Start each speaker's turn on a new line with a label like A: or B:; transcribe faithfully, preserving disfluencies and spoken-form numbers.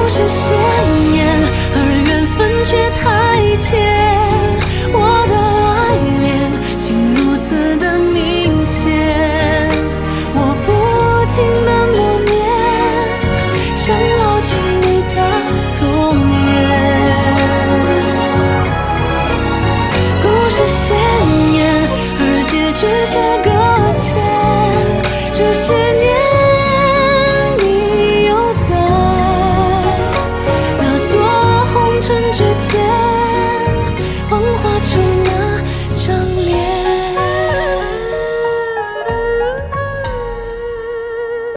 A: 事鲜艳，而缘分却太浅。我的爱恋竟如此的明显，我不停地默念，想牢记你的容颜。故事鲜艳，而结局却更